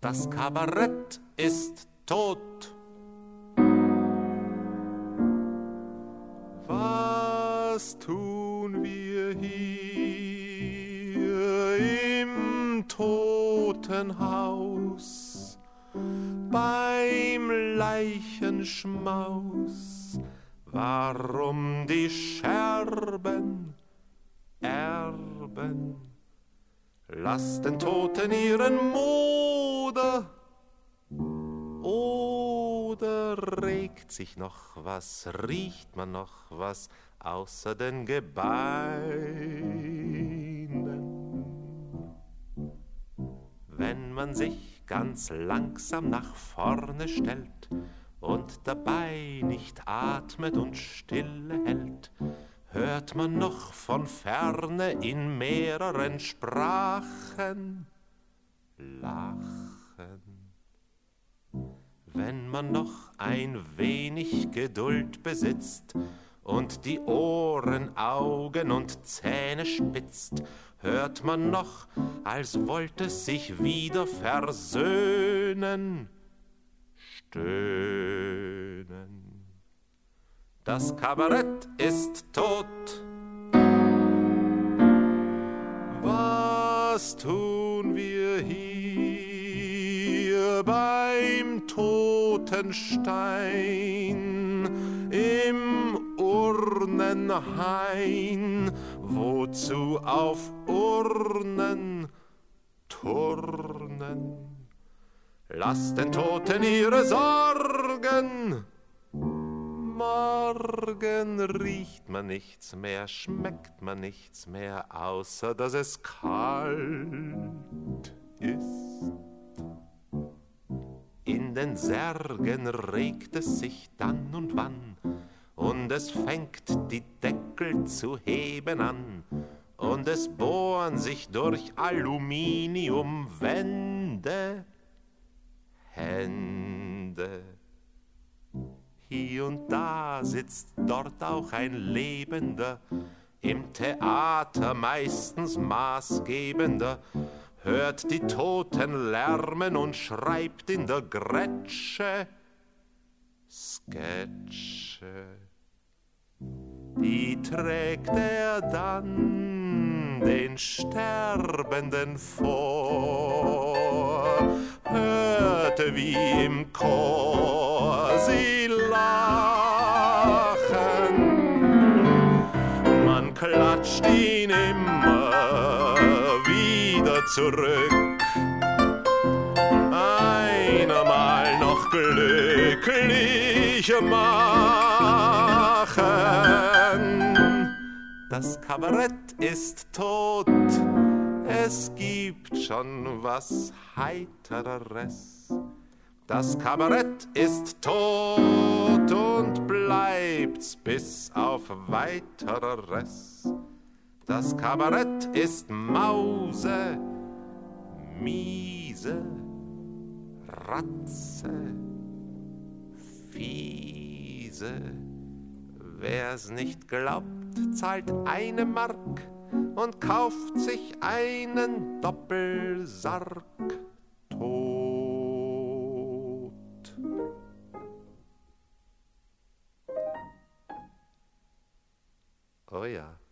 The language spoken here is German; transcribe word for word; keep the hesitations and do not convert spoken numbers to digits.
Das Kabarett ist tot. Was tun wir hier im Totenhaus beim Leichenschmaus? Warum die Scherben erben? Lasst den Toten ihren Mode. Oder regt sich noch was, riecht man noch was außer den Gebeinen? Wenn man sich ganz langsam nach vorne stellt und dabei nicht atmet und Stille hält, hört man noch von ferne in mehreren Sprachen lachen. Wenn man noch ein wenig Geduld besitzt und die Ohren, Augen und Zähne spitzt, hört man noch, als wollte es sich wieder versöhnen, stöhnen. Das Kabarett ist tot. Was tun wir hier beim Totenstein im Urnenhain? Wozu auf Urnen turnen? Lasst den Toten ihre Sorgen. Morgen riecht man nichts mehr, schmeckt man nichts mehr, außer dass es kalt ist. In den Särgen regt es sich dann und wann, und es fängt die Deckel zu heben an, und es bohren sich durch Aluminiumwände Hände. Hier und da sitzt dort auch ein Lebender, im Theater meistens maßgebender, hört die Toten lärmen und schreibt in der Grätsche Sketche. Die trägt er dann den Sterbenden vor, hörte wie im Chor sie lachen. Man klatscht ihn immer wieder zurück, einmal noch glücklich machen. Das Kabarett ist tot, es gibt schon was Heitereres. Das Kabarett ist tot und bleibt's bis auf Weiteres. Das Kabarett ist Mause, miese, Ratze, fiese. Wer's nicht glaubt, zahlt eine Mark und kauft sich einen Doppelsarg tot. Oh ja.